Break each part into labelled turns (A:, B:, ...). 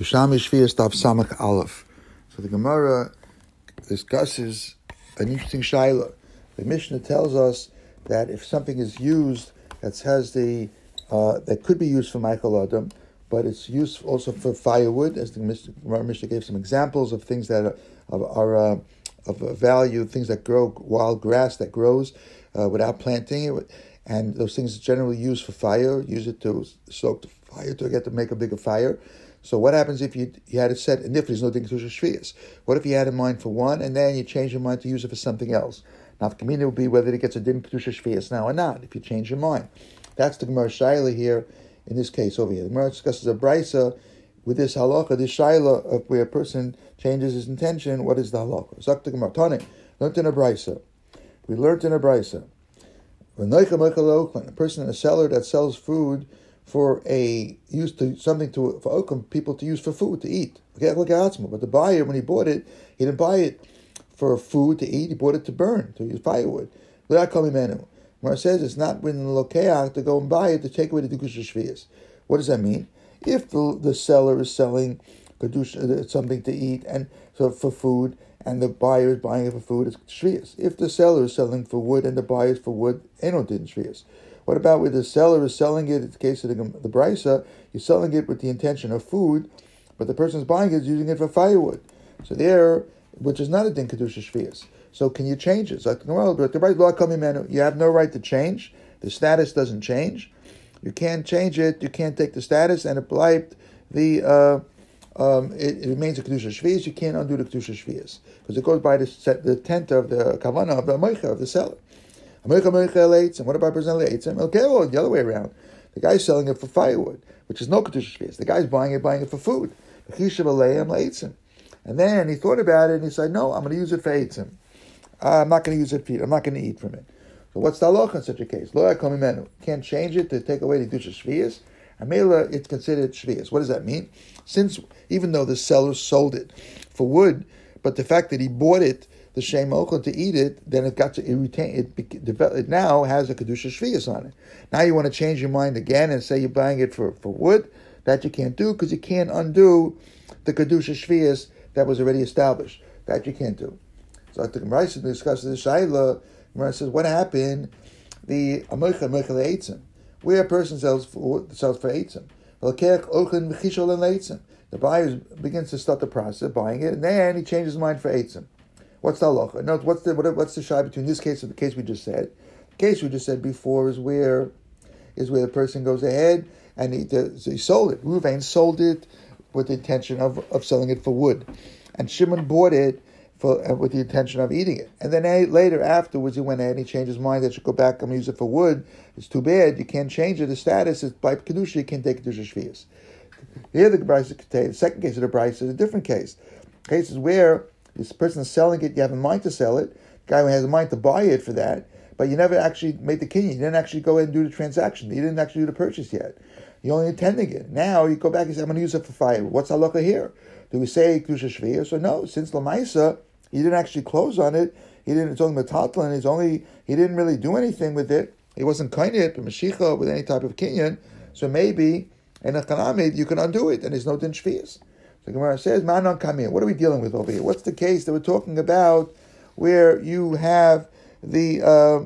A: Yerushalmi Shvius Daf Samach Aleph. So the Gemara discusses an interesting shaila. The Mishnah tells us that if something is used that could be used for Michael Adam, but it's used also for firewood, as the Mishnah gave some examples of things that are of value, things that grow, wild grass that grows without planting it, and those things are generally used for fire. Use it to stoke the fire to make a bigger fire. So what happens if you had it set, and if there's no Din Kedusha Shvius? What if you had in mind for one, and then you change your mind to use it for something else? Now, the community will be whether it gets a Din Kedusha Shvius now or not, if you change your mind. That's the Gemara Shaila here, in this case over here. The Gemara discusses a brisa with this halacha, this shaila of where a person changes his intention. What is the halacha? Zak the Gemara, Tani, learned in a brisa. We learned in a brisa. A person in a seller that sells food for people to use for food, to eat. But the buyer, when he bought it, he didn't buy it for food to eat, he bought it to burn, to use firewood. Mara says it's not when the lokeach to go and buy it to take away the Kedusha Shvius. What does that mean? If the seller is selling something to eat and so for food, and the buyer is buying it for food, it's Shvius. If the seller is selling for wood and the buyer is for wood, ain't didn't Shvius. What about where the seller is selling it? In the case of the brisa, you're selling it with the intention of food, but the person who's buying it is using it for firewood. So there, which is not a Din Kedusha Shvius. So can you change it? You have no right to change. The status doesn't change. You can't change it. You can't take the status and apply it remains a Kedusha Shvius. You can't undo the Kedusha Shvius because it goes by the tent of the kavanah of the moicha of the seller. And what about presenting the other way around? The guy's selling it for firewood, which is no Kedusha Shvius. The guy's buying it for food. And then he thought about it and he said, no, I'm going to use it for eitzim. I'm not going to use it for eat. I'm not going to eat from it. So what's the halacha in such a case? Lo yakom mimenu. Can't change it to take away the Kedusha Shvius. And mela, it's considered Shvius. What does that mean? Since even though the seller sold it for wood, but the fact that he bought it, the shem ochel to eat it, then it now has a Kedusha Shvius on it. Now you want to change your mind again and say you're buying it for wood. That you can't do because you can't undo the Kedusha Shvius that was already established. That you can't do. So the Gemara discusses the shaila. Gemara says, what happened? The amoicha eitzim, where a person sells for eitzim. The buyer begins to start the process of buying it, and then he changes his mind for eitzim. What's the halacha? No, what's the shaila between this case and the case we just said? The case we just said before is where the person goes ahead and he sold it. Ruvain sold it with the intention of selling it for wood, and Shimon bought it with the intention of eating it. And then later, afterwards, he went ahead and he changed his mind that should go back and use it for wood. It's too bad. You can't change it. The status is by Kedusha, you can't take Kedusha Shvius. Here, the second case of the Bryce is a different case. Case is where this person is selling it, you have in mind to sell it. The guy has in mind to buy it for that, but you never actually made the kinyan. You didn't actually go ahead and do the transaction. You didn't actually do the purchase yet. You're only intending it. Now you go back and say, I'm going to use it for fire. What's halacha here? Do we say Kedusha Shvius or no? Since Lamaisa, he didn't actually close on it. It's only metatlan. He didn't really do anything with it. He wasn't kainit, but mashicha with any type of kinyan. So maybe in a kanamid you can undo it, and there's no din shvius. So Gemara says, "Manon kamir." What are we dealing with over here? What's the case that we're talking about, where you have where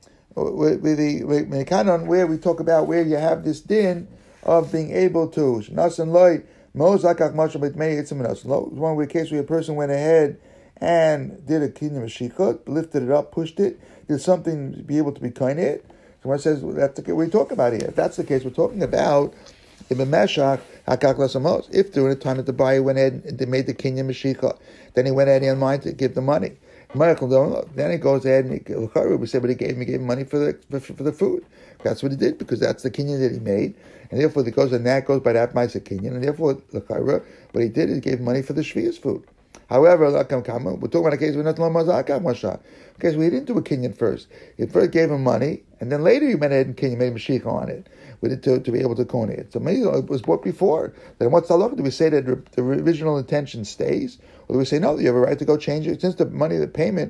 A: we talk about where you have this din of being able to nasan loy mozakach mashal b'tmei itzim nasan. One where case where a person went ahead and did a kinyan mashikot, lifted it up, pushed it, did something to be able to be kainit. So when it says that's the case we're talking about here. If that's the case, we're talking about if during the time that the buyer went ahead and they made the kinyan mashikot, then he went ahead and mind to give the money. Then he goes ahead and we say, but he gave him money for the food. That's what he did because that's the kinyan that he made, and therefore that goes by that ma'aser kinyan, and therefore what he did is he gave money for the shvius food. However, we're talking about a case where not because we didn't do a kinyan first. He first gave him money, and then later he went ahead and kinyan made a mashika on it with it to be able to kohen it. So maybe it was bought before. Then what's the halacha? Do we say that the original intention stays, or do we say no? You have a right to go change it since the money, the payment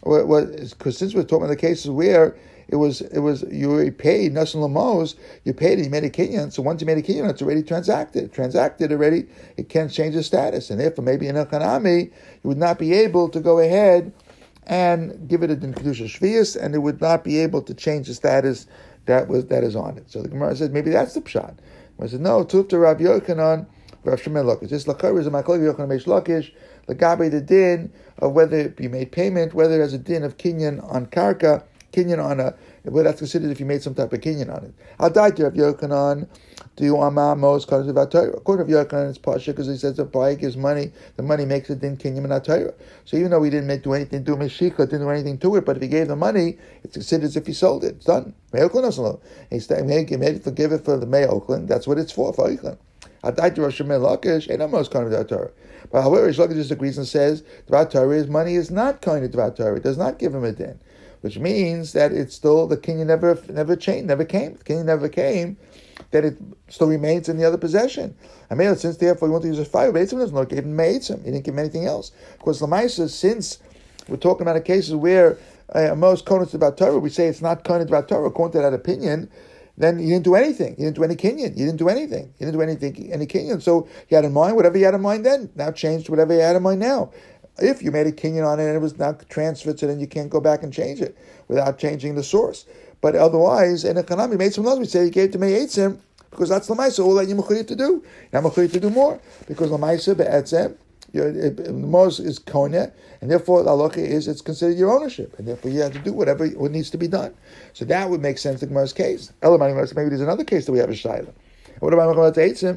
A: Because since we're talking about the cases where it was you paid Nasan Lamos, you paid it, you made a kinyan. So once you made a kinyan, it's already transacted already. It can't change the status, and therefore maybe in a Hanami you would not be able to go ahead and give it a din kedusha shvius, and it would not be able to change the status that is on it. So the Gemara says maybe that's the pshat. I said no. Tufta Rav Yochanan, Rav Shmuel Lakish. This lakar is a makol Yochanan Meish Lakish. Lagabe the din of whether you made payment, whether there's a din of kinyan on karka, kinyan on a, well, that's considered if you made some type of kinyan on it. I'll die to Rav Yochanan. Do you most according to Yochanan, it's pasha because he says the buyer gives money, the money makes it din kinyan and Torah. So even though he didn't do anything, do meshika, didn't do anything to it, but if he gave the money, it's considered as if he sold it. It's done. He made it forgive it for the May Oakland. That's what it's for Oakland. I'll die to Rosh Hashanah Lakish, ain't almost kind of Torah. But however, Rish Lakish disagrees and says Dvar Torah, his money is not kind of Dvar Torah. It does not give him a din, which means that it's still the kinyan never changed, never came. The kinyan never came. That it still remains in the other possession. I mean, since therefore you want to use a fire, Beitzim doesn't know, gave him Meitzim. He didn't give him anything else. Of course, Lamaisa, since we're talking about cases where most konets about Torah, we say it's not konet about Torah, according to that opinion, then you didn't do anything. You didn't do any kinyan. You didn't do anything. You didn't do anything, any kinyan. So he had in mind whatever he had in mind then. Now changed to whatever he had in mind now. If you made a kinyan on it and it was now transferred, so then you can't go back and change it without changing the source. But otherwise, in a Chanami made some laws, we say he gave to me Eitzim, because that's Lamaisa, all that you're Mechuyit to do. You're Mechuyit to do more. Because Lamaisa, Be'etzem, the most is Koneh, and therefore the halacha is it's considered your ownership, and therefore you have to do what needs to be done. So that would make sense in the Gemara's case. Maybe there's another case that we have a Shaila. What about Eitzim?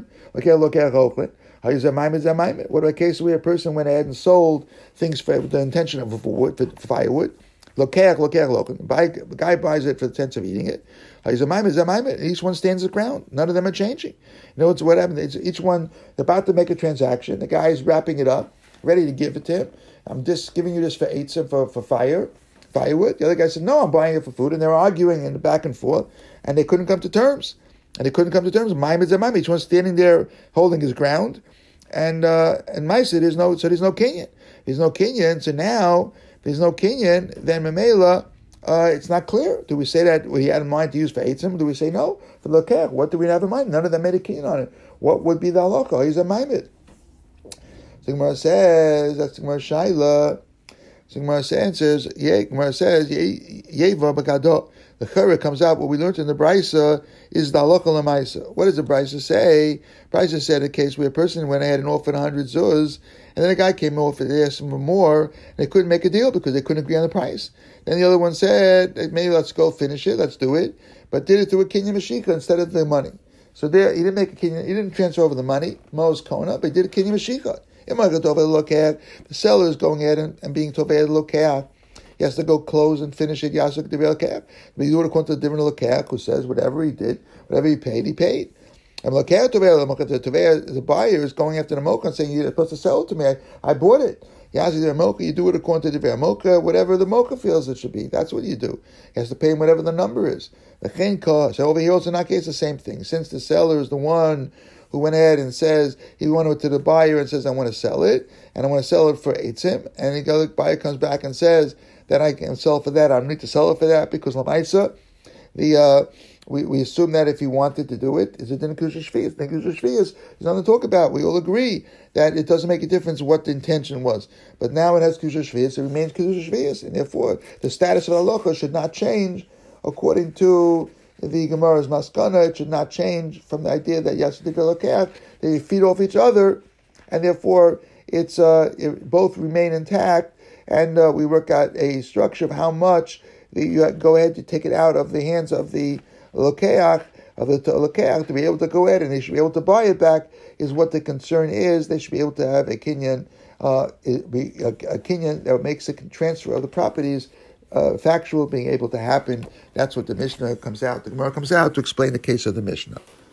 A: What about a case where a person went ahead and sold things for the intention of for firewood? The guy buys it for the sense of eating it. Each one stands the ground. None of them are changing. You know what happened? It's each one, they're about to make a transaction. The guy is wrapping it up, ready to give it to him. I'm just giving you this for eitzim for firewood. The other guy said, no, I'm buying it for food. And they're arguing in the back and forth, and they couldn't come to terms. Each one's standing there holding his ground. And Maisa, there's no kinyan. There's no kinyan, so now there's no kinyan, then Memela, it's not clear. Do we say that what he had in mind to use for Eitzim? Do we say no? For Lokech, what do we have in mind? None of them made a kinyan on it. What would be the halacha? He's a Maimid. Gemara says, that's Gemara Shaila. Gemara says, Yeva Bagado. The Chara comes out, what we learned in the Brisa is the halacha l'maisa. What does the Brisa say? Brisa said a case where a person went ahead and offered 100 zuz, and then a guy came over, they asked him for more, and they couldn't make a deal because they couldn't agree on the price. Then the other one said, maybe let's go finish it, let's do it, but did it through a kinyan mashika instead of the money. So there, he didn't make a kinyan, he didn't transfer over the money, Mo's kona, but he did a kinyan mashika. The seller is going ahead and being tovei lokach. He has to go close and finish it. Yasuk the lokach. But you do it according to the different lokach who says whatever he did, whatever he paid, he paid. And the buyer is going after the mocha and saying you're supposed to sell it to me. I bought it. Yasuk the mocha. You do it according to the mocha, whatever the mocha feels it should be. That's what you do. He has to pay him whatever the number is. The chenka. So over here also in that case the same thing. Since the seller is the one who went ahead and says, he went to the buyer and says, I want to sell it, and I want to sell it for Eitzim, and the buyer comes back and says that I can sell for that, I don't need to sell it for that, because Lamaisa, we assume that if he wanted to do it, is it in Kedusha Shvius? In Kedusha Shvius, there's nothing to talk about. We all agree that it doesn't make a difference what the intention was. But now it has Kedusha Shvius, it remains Kedusha Shvius, and therefore the status of the halacha should not change according to the Gemara's maskana. It should not change from the idea that Yasdik Lokach, they feed off each other, and therefore it both remain intact, and we work out a structure of how much you go ahead to take it out of the hands of the Lokach, to be able to go ahead and they should be able to buy it back, is what the concern is. They should be able to have a kinyan, a kinyan that makes a transfer of the properties factual being able to happen. That's what the Mishnah comes out. The Gemara comes out to explain the case of the Mishnah.